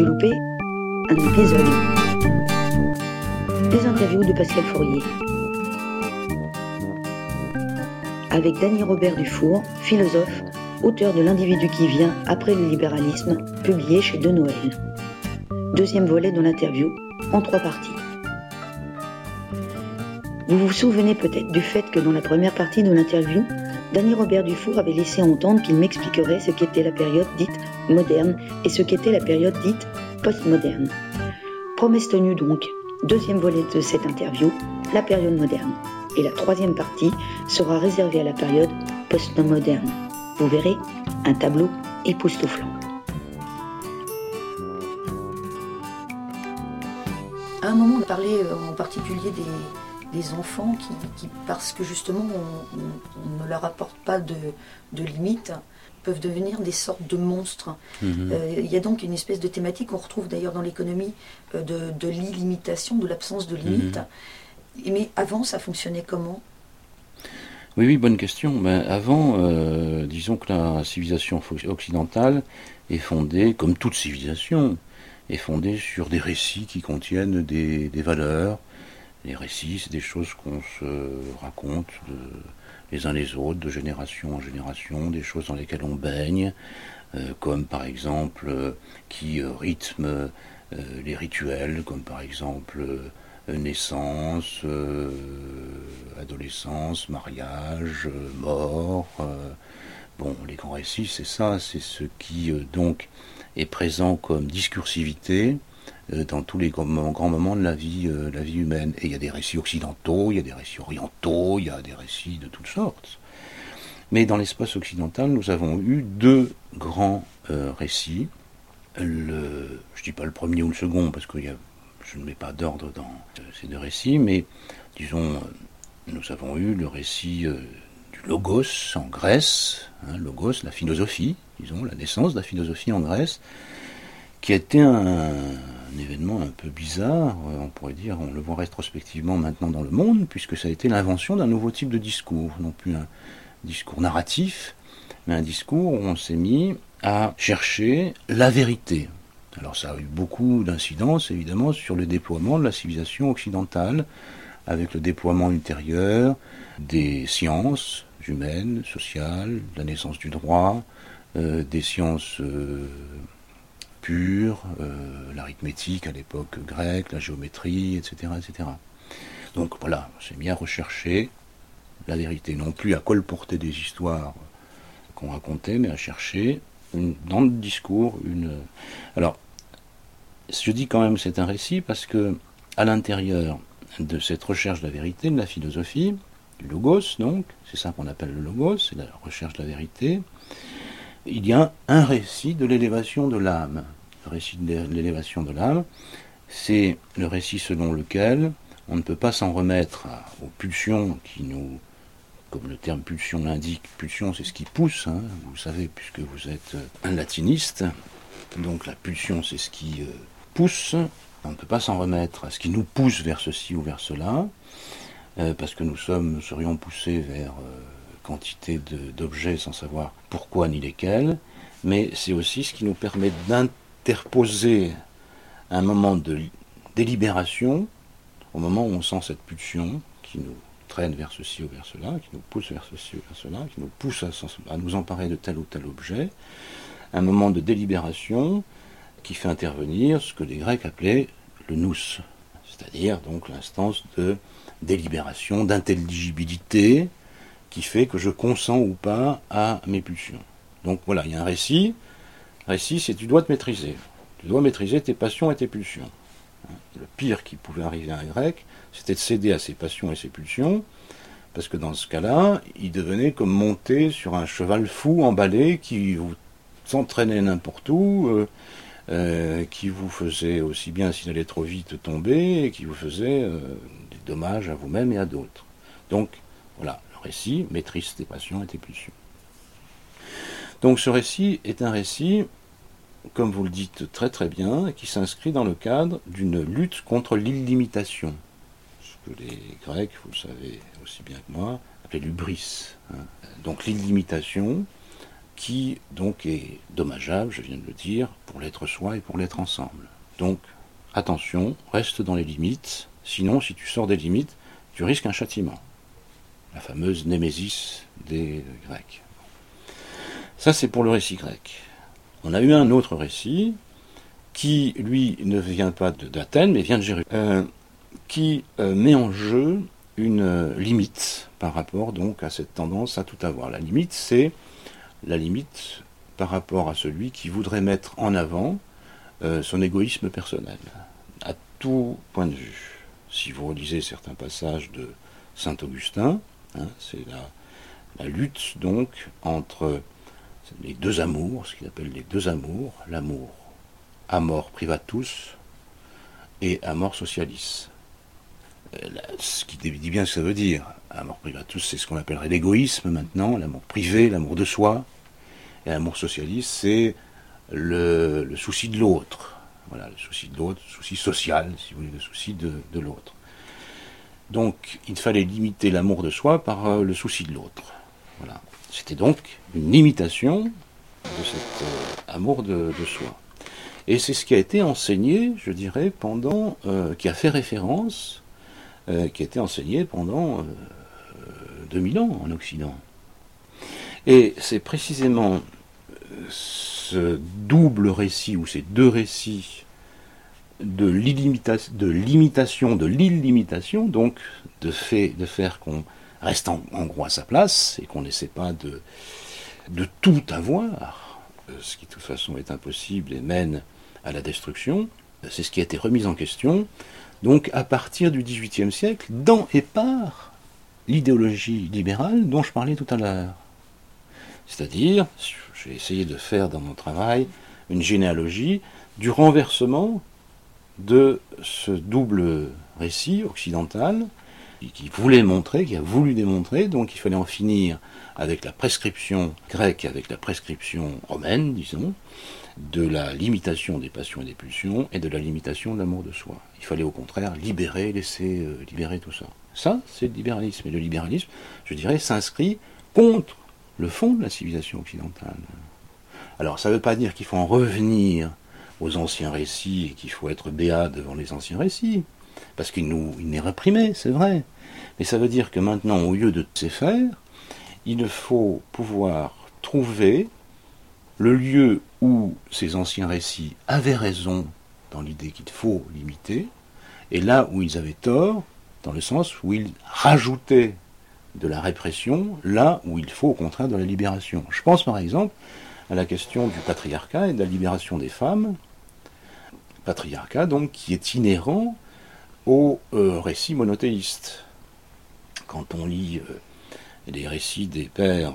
dû louper un épisode. Les interviews de Pascal Fourier. Avec Dany Robert Dufour, philosophe, auteur de L'individu qui vient après le libéralisme, publié chez De Noël. Deuxième volet de l'interview, en 3 parties. Vous vous souvenez peut-être du fait que dans la première partie de l'interview, Dany Robert Dufour avait laissé entendre qu'il m'expliquerait ce qu'était la période dite moderne et ce qu'était la période dite postmoderne. Promesse tenue donc, deuxième volet de cette interview, la période moderne. Et la troisième partie sera réservée à la période postmoderne. Vous verrez, un tableau époustouflant. À un moment, on parlait en particulier des enfants qui, parce que justement on ne leur apporte pas de limites, peuvent devenir des sortes de monstres. Il y a donc une espèce de thématique qu'on retrouve d'ailleurs dans l'économie de l'illimitation, de l'absence de limites. Mais avant, ça fonctionnait comment ? Oui, bonne question. Ben, avant, disons que la civilisation occidentale est fondée, comme toute civilisation, est fondée sur des récits qui contiennent des valeurs. Les récits, c'est des choses qu'on se raconte les uns les autres, de génération en génération, des choses dans lesquelles on baigne, comme par exemple qui rythment les rituels, comme par exemple naissance, adolescence, mariage, mort. Bon, les grands récits, c'est ça, c'est ce qui donc est présent comme discursivité dans tous les grands moments de la vie humaine. Et il y a des récits occidentaux, il y a des récits orientaux, il y a des récits de toutes sortes. Mais dans l'espace occidental, nous avons eu 2 grands récits. Je ne dis pas le premier ou le second, parce que je ne mets pas d'ordre dans ces 2 récits, mais disons, nous avons eu le récit du Logos en Grèce, Logos, la philosophie, disons, la naissance de la philosophie en Grèce, qui a été un événement un peu bizarre, on pourrait dire, on le voit rétrospectivement maintenant dans le monde, puisque ça a été l'invention d'un nouveau type de discours, non plus un discours narratif, mais un discours où on s'est mis à chercher la vérité. Alors ça a eu beaucoup d'incidences, évidemment, sur le déploiement de la civilisation occidentale, avec le déploiement ultérieur des sciences humaines, sociales, la naissance du droit, des sciences pure, l'arithmétique à l'époque grecque, la géométrie, etc., etc. Donc voilà, on s'est mis à rechercher la vérité, non plus à colporter des histoires qu'on racontait, mais à chercher dans le discours Alors, je dis quand même que c'est un récit parce que à l'intérieur de cette recherche de la vérité, de la philosophie, du logos donc, c'est ça qu'on appelle le logos, c'est la recherche de la vérité, il y a un récit de l'élévation de l'âme. Le récit de l'élévation de l'âme, c'est le récit selon lequel on ne peut pas s'en remettre aux pulsions qui nous, comme le terme pulsion l'indique, pulsion c'est ce qui pousse, vous savez, puisque vous êtes un latiniste, donc la pulsion c'est ce qui pousse, on ne peut pas s'en remettre à ce qui nous pousse vers ceci ou vers cela, parce que nous serions poussés vers quantité d'objets sans savoir pourquoi ni lesquels, mais c'est aussi ce qui nous permet d'interposer un moment de délibération, au moment où on sent cette pulsion qui nous traîne vers ceci ou vers cela, qui nous pousse vers ceci ou vers cela, qui nous pousse à nous emparer de tel ou tel objet, un moment de délibération qui fait intervenir ce que les Grecs appelaient le nous, c'est-à-dire donc l'instance de délibération, d'intelligibilité, qui fait que je consens ou pas à mes pulsions. Donc voilà, il y a un récit. Récit, c'est tu dois te maîtriser. Tu dois maîtriser tes passions et tes pulsions. Le pire qui pouvait arriver à un grec, c'était de céder à ses passions et ses pulsions, parce que dans ce cas-là, il devenait comme monter sur un cheval fou emballé qui vous entraînait n'importe où, qui vous faisait aussi bien s'il allait trop vite tomber, et qui vous faisait des dommages à vous-même et à d'autres. Donc voilà, le récit maîtrise tes passions et tes pulsions. Donc ce récit est un récit, comme vous le dites très très bien, qui s'inscrit dans le cadre d'une lutte contre l'illimitation. Ce que les Grecs, vous le savez aussi bien que moi, appelaient l'hubris. Donc l'illimitation, qui donc est dommageable, je viens de le dire, pour l'être soi et pour l'être ensemble. Donc, attention, reste dans les limites, sinon, si tu sors des limites, tu risques un châtiment. La fameuse némésis des Grecs. Ça, c'est pour le récit grec. On a eu un autre récit qui, lui, ne vient pas d'Athènes, mais vient de Jérusalem, qui met en jeu une limite par rapport donc à cette tendance à tout avoir. La limite, c'est la limite par rapport à celui qui voudrait mettre en avant son égoïsme personnel, à tout point de vue. Si vous relisez certains passages de saint Augustin, c'est la lutte donc entre les deux amours, ce qu'il appelle les deux amours, l'amour amor privatus et amor socialis. Ce qui dit bien ce que ça veut dire. Amor privatus, c'est ce qu'on appellerait l'égoïsme maintenant, l'amour privé, l'amour de soi. Et l'amour socialis, c'est le souci de l'autre. Voilà, le souci de l'autre, le souci social, si vous voulez, le souci de l'autre. Donc, il fallait limiter l'amour de soi par le souci de l'autre. Voilà. C'était donc une limitation de cet amour de soi. Et c'est ce qui a été enseigné, je dirais, pendant, qui a fait référence, qui a été enseigné pendant 2000 ans en Occident. Et c'est précisément ce double récit, ou ces deux récits de l'illimitation, donc de faire qu'on reste en gros à sa place, et qu'on n'essaie pas de tout avoir, ce qui de toute façon est impossible et mène à la destruction. C'est ce qui a été remis en question, donc à partir du XVIIIe siècle, dans et par l'idéologie libérale dont je parlais tout à l'heure. C'est-à-dire, j'ai essayé de faire dans mon travail une généalogie du renversement de ce double récit occidental qui voulait montrer, qui a voulu démontrer, donc il fallait en finir avec la prescription grecque, avec la prescription romaine, disons, de la limitation des passions et des pulsions et de la limitation de l'amour de soi. Il fallait au contraire laisser libérer tout ça. Ça, c'est le libéralisme. Et le libéralisme, je dirais, s'inscrit contre le fond de la civilisation occidentale. Alors, ça ne veut pas dire qu'il faut en revenir aux anciens récits et qu'il faut être béat devant les anciens récits, parce qu'il n'est réprimé, c'est vrai. Mais ça veut dire que maintenant, au lieu de se faire, il faut pouvoir trouver le lieu où ces anciens récits avaient raison dans l'idée qu'il faut limiter, et là où ils avaient tort, dans le sens où ils rajoutaient de la répression, là où il faut au contraire de la libération. Je pense par exemple à la question du patriarcat et de la libération des femmes, patriarcat donc qui est inhérent au récit monothéiste. Quand on lit les récits des pères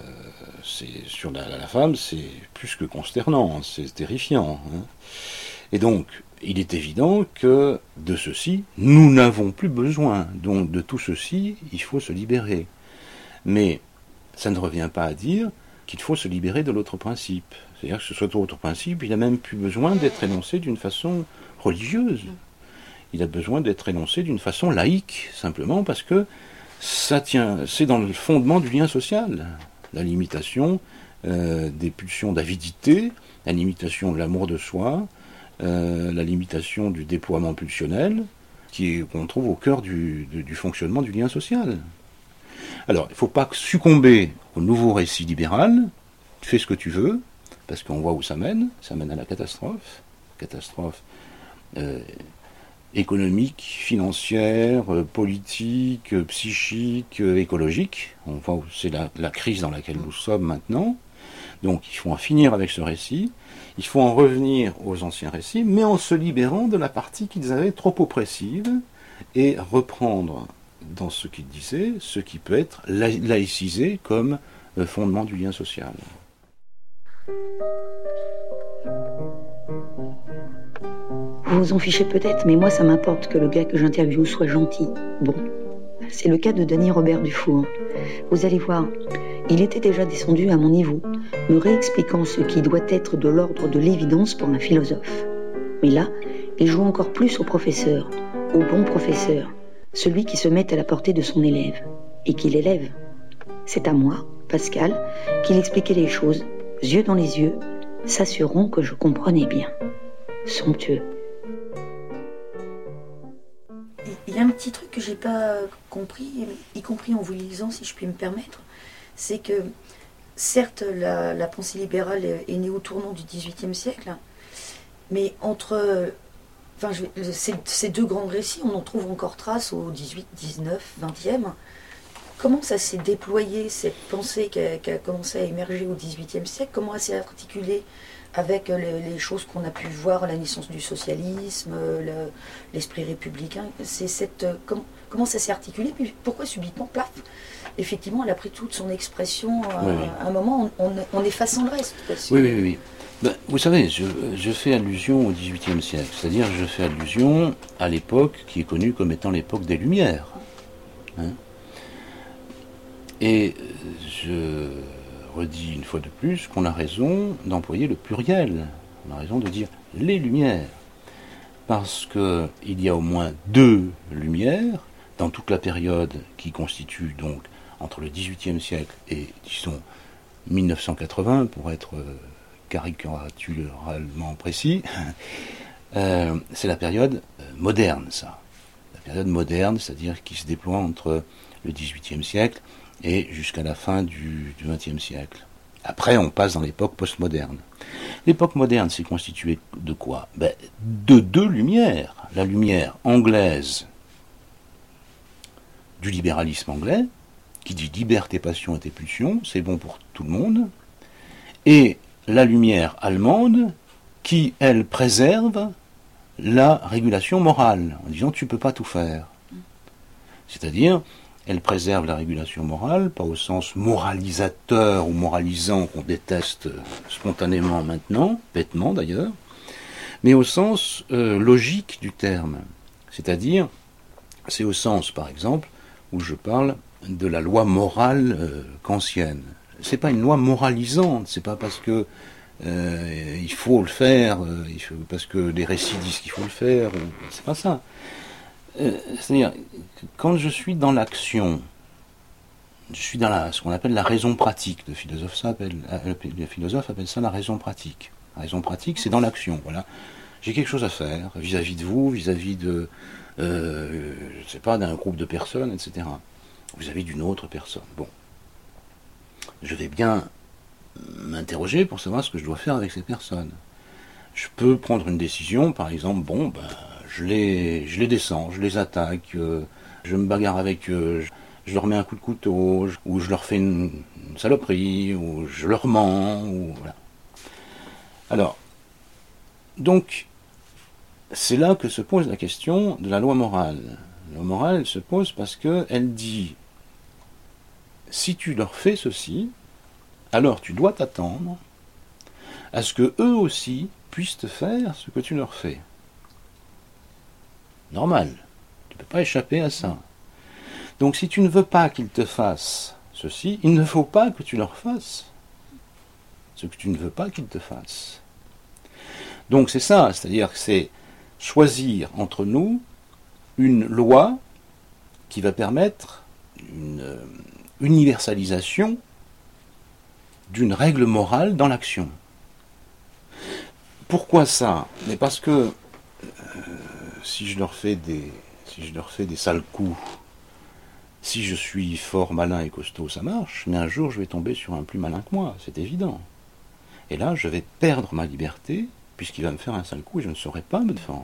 sur la femme, c'est plus que consternant, c'est terrifiant. Et donc, il est évident que de ceci, nous n'avons plus besoin. Donc, de tout ceci, il faut se libérer. Mais ça ne revient pas à dire qu'il faut se libérer de l'autre principe. C'est-à-dire que cet autre principe, il n'a même plus besoin d'être énoncé d'une façon religieuse. Il a besoin d'être énoncé d'une façon laïque, simplement parce que c'est dans le fondement du lien social. La limitation des pulsions d'avidité, la limitation de l'amour de soi, la limitation du déploiement pulsionnel, qu'on trouve au cœur du fonctionnement du lien social. Alors, il ne faut pas succomber au nouveau récit libéral, fais ce que tu veux, parce qu'on voit où ça mène à la catastrophe économique, financière, politique, psychique, écologique. On voit où c'est la crise dans laquelle nous sommes maintenant. Donc il faut en finir avec ce récit, il faut en revenir aux anciens récits, mais en se libérant de la partie qu'ils avaient trop oppressive, et reprendre dans ce qu'ils disaient ce qui peut être laïcisé comme fondement du lien social. Vous vous en fichez peut-être, mais moi ça m'importe que le gars que j'interviewe soit gentil. Bon, c'est le cas de Danny Robert Dufour. Vous allez voir, il était déjà descendu à mon niveau, me réexpliquant ce qui doit être de l'ordre de l'évidence pour un philosophe. Mais là, il joue encore plus au professeur, au bon professeur, celui qui se met à la portée de son élève, et qui l'élève. C'est à moi, Pascal, qu'il expliquait les choses, yeux dans les yeux, s'assurant que je comprenais bien. Somptueux. Il y a un petit truc que j'ai pas compris, y compris en vous lisant, si je puis me permettre, c'est que certes la pensée libérale est née au tournant du XVIIIe siècle, mais entre ces deux grands récits, on en trouve encore trace au XVIII, XIX, XXe. Comment ça s'est déployé, cette pensée qui a commencé à émerger au XVIIIe siècle? Comment elle s'est articulée avec les choses qu'on a pu voir, la naissance du socialisme, l'esprit républicain? Comment ça s'est articulé? Puis pourquoi subitement, plaf, effectivement, elle a pris toute son expression à un moment en effaçant le reste? Oui. Ben, vous savez, je fais allusion au XVIIIe siècle, c'est-à-dire je fais allusion à l'époque qui est connue comme étant l'époque des Lumières. Hein. Et je redis une fois de plus qu'on a raison d'employer le pluriel. On a raison de dire les Lumières. Parce qu'il y a au moins deux Lumières dans toute la période qui constitue donc entre le XVIIIe siècle et, disons, 1980, pour être caricaturalement précis. C'est la période moderne, ça. La période moderne, c'est-à-dire qui se déploie entre le XVIIIe siècle et jusqu'à la fin du XXe siècle. Après, on passe dans l'époque postmoderne. L'époque moderne s'est constituée de quoi? De deux lumières. La lumière anglaise du libéralisme anglais, qui dit liberté, passion et pulsion, c'est bon pour tout le monde, et la lumière allemande, qui, elle, préserve la régulation morale, en disant tu ne peux pas tout faire. C'est-à-dire, elle préserve la régulation morale, pas au sens moralisateur ou moralisant qu'on déteste spontanément maintenant, bêtement d'ailleurs, mais au sens logique du terme. C'est-à-dire, c'est au sens, par exemple, où je parle de la loi morale kantienne. C'est pas une loi moralisante, c'est pas parce que il faut le faire, parce que les récits disent qu'il faut le faire, c'est pas ça. C'est-à-dire, quand je suis dans l'action, je suis dans ce qu'on appelle la raison pratique. Le philosophe appelle ça la raison pratique. La raison pratique, c'est dans l'action. Voilà, j'ai quelque chose à faire vis-à-vis de vous, vis-à-vis de, je sais pas, d'un groupe de personnes, etc. Vis-à-vis d'une autre personne. Bon, je vais bien m'interroger pour savoir ce que je dois faire avec ces personnes. Je peux prendre une décision, par exemple, je les descends, je les attaque, je me bagarre avec eux, je leur mets un coup de couteau, ou je leur fais une saloperie, ou je leur mens, ou voilà. Alors, donc, c'est là que se pose la question de la loi morale. La loi morale, elle se pose parce qu'elle dit, si tu leur fais ceci, alors tu dois t'attendre à ce que eux aussi puissent te faire ce que tu leur fais. Normal. Tu ne peux pas échapper à ça. Donc si tu ne veux pas qu'ils te fassent ceci, il ne faut pas que tu leur fasses ce que tu ne veux pas qu'ils te fassent. Donc c'est ça, c'est-à-dire que c'est choisir entre nous une loi qui va permettre une universalisation d'une règle morale dans l'action. Pourquoi ça? Mais parce que si je leur fais des sales coups, si je suis fort malin et costaud, ça marche, mais un jour je vais tomber sur un plus malin que moi, c'est évident. Et là, je vais perdre ma liberté, puisqu'il va me faire un sale coup et je ne saurai pas me défendre.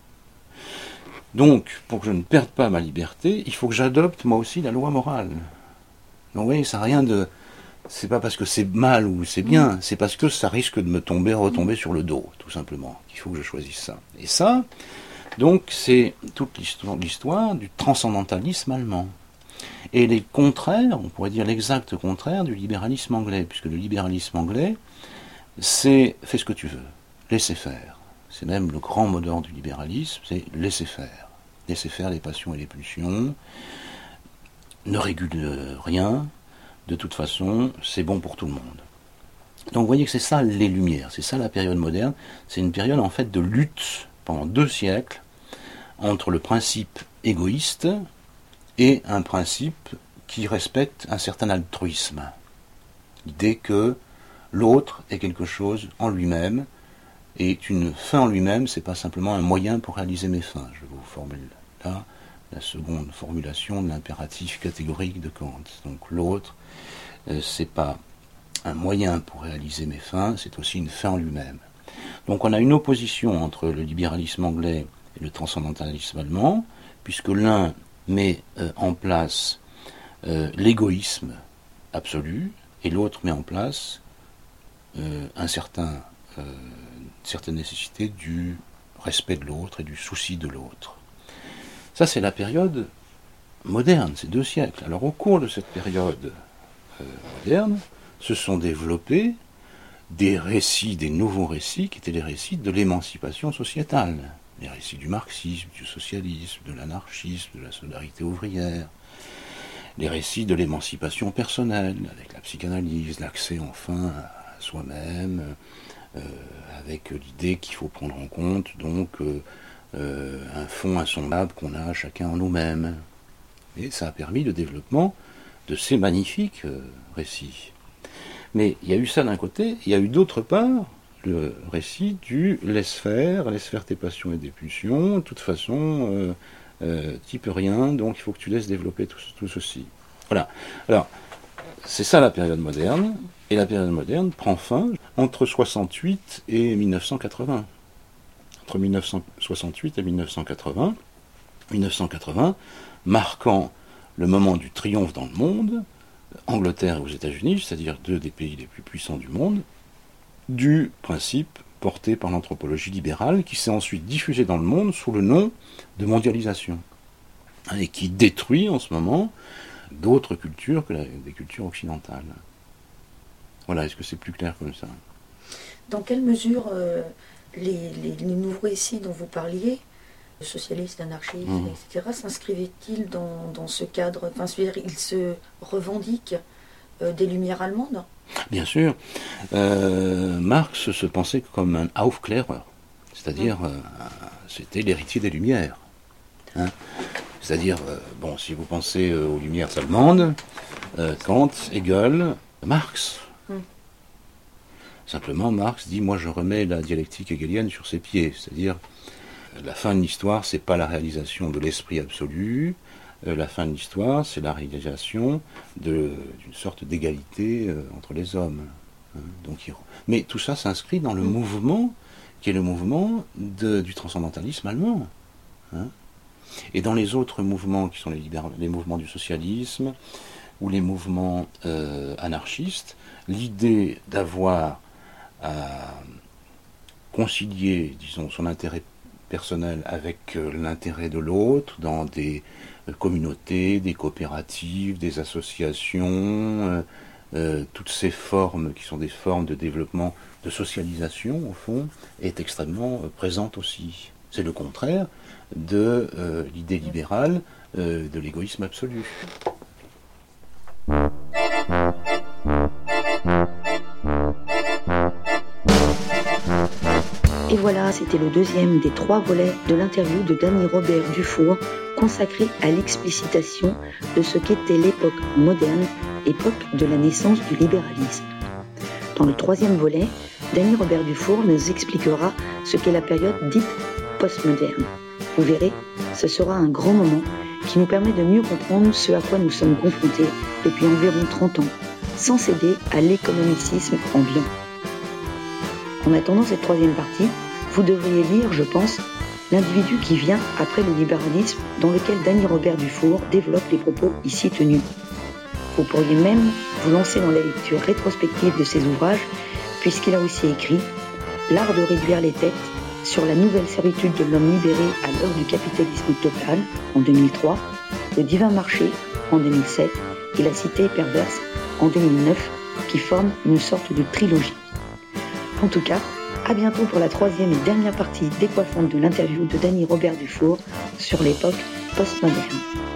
Donc, pour que je ne perde pas ma liberté, il faut que j'adopte moi aussi la loi morale. Donc, vous voyez, ça n'a rien de... C'est pas parce que c'est mal ou c'est bien, c'est parce que ça risque de me retomber sur le dos, tout simplement, qu'il faut que je choisisse ça. Et ça, donc, c'est toute l'histoire du transcendantalisme allemand. Et les contraires, on pourrait dire l'exact contraire du libéralisme anglais, puisque le libéralisme anglais, c'est fais ce que tu veux, laissez faire. C'est même le grand mot d'ordre du libéralisme, c'est laisser faire. Laisser faire les passions et les pulsions, ne régule rien, de toute façon, c'est bon pour tout le monde. Donc vous voyez que c'est ça les Lumières, c'est ça la période moderne, c'est une période en fait de lutte pendant 2 siècles entre le principe égoïste et un principe qui respecte un certain altruisme. L'idée que l'autre est quelque chose en lui-même, et une fin en lui-même, c'est pas simplement un moyen pour réaliser mes fins. Je vous formule là la seconde formulation de l'impératif catégorique de Kant. Donc l'autre, c'est pas un moyen pour réaliser mes fins, c'est aussi une fin en lui-même. Donc on a une opposition entre le libéralisme anglais et le transcendantalisme allemand, puisque l'un met en place l'égoïsme absolu, et l'autre met en place une certaine nécessité du respect de l'autre et du souci de l'autre. Ça, c'est la période moderne, ces 2 siècles. Alors, au cours de cette période moderne, se sont développés des récits, des nouveaux récits, qui étaient les récits de l'émancipation sociétale. Les récits du marxisme, du socialisme, de l'anarchisme, de la solidarité ouvrière. Les récits de l'émancipation personnelle, avec la psychanalyse, l'accès enfin à soi-même, avec l'idée qu'il faut prendre en compte donc un fond insondable qu'on a chacun en nous-mêmes. Et ça a permis le développement de ces magnifiques récits. Mais il y a eu ça d'un côté, il y a eu d'autre part le récit du laisse faire tes passions et des pulsions, de toute façon, t'y peux rien, donc il faut que tu laisses développer tout ceci. Voilà. Alors, c'est ça la période moderne, et la période moderne prend fin entre 68 et 1980. Entre 1968 et 1980, 1980 marquant le moment du triomphe dans le monde, Angleterre et aux États-Unis, c'est-à-dire 2 des pays les plus puissants du monde, du principe porté par l'anthropologie libérale qui s'est ensuite diffusé dans le monde sous le nom de mondialisation, et qui détruit en ce moment d'autres cultures que des cultures occidentales. Voilà, est-ce que c'est plus clair comme ça ? Dans quelle mesure les nouveaux récits dont vous parliez, socialistes, anarchistes, etc., s'inscrivaient-ils dans ce cadre ? Enfin, c'est-à-dire, ils se revendiquent des Lumières allemandes ? Bien sûr. Marx se pensait comme un Aufklärer, c'est-à-dire c'était l'héritier des Lumières. Hein. C'est-à-dire, bon, si vous pensez aux Lumières allemandes, Kant, Hegel, Marx. Simplement, Marx dit, moi je remets la dialectique hegelienne sur ses pieds, c'est-à-dire la fin de l'histoire, c'est pas la réalisation de l'esprit absolu, la fin de l'histoire, c'est la réalisation d'une sorte d'égalité entre les hommes. Hein, mais tout ça s'inscrit dans le mouvement qui est le mouvement du transcendantalisme allemand. Hein. Et dans les autres mouvements qui sont les mouvements du socialisme ou les mouvements anarchistes, l'idée d'avoir à concilier, disons, son intérêt personnel avec l'intérêt de l'autre dans des communautés, des coopératives, des associations, toutes ces formes qui sont des formes de développement, de socialisation au fond, est extrêmement présente aussi. C'est le contraire de l'idée libérale de l'égoïsme absolu. Et voilà, c'était le 2e des 3 volets de l'interview de Danny Robert Dufour, consacré à l'explicitation de ce qu'était l'époque moderne, époque de la naissance du libéralisme. Dans le 3e volet, Danny Robert Dufour nous expliquera ce qu'est la période dite postmoderne. Vous verrez, ce sera un grand moment qui nous permet de mieux comprendre ce à quoi nous sommes confrontés depuis environ 30 ans, sans céder à l'économicisme ambiant. En attendant cette 3e partie, vous devriez lire, je pense, L'individu qui vient après le libéralisme, dans lequel Danny Robert Dufour développe les propos ici tenus. Vous pourriez même vous lancer dans la lecture rétrospective de ses ouvrages, puisqu'il a aussi écrit L'art de réduire les têtes, sur la nouvelle servitude de l'homme libéré à l'heure du capitalisme total, en 2003, Le divin marché, en 2007, et La cité perverse, en 2009, qui forment une sorte de trilogie. En tout cas, à bientôt pour la 3e et dernière partie décoiffante de l'interview de Danny Robert Dufour sur l'époque postmoderne.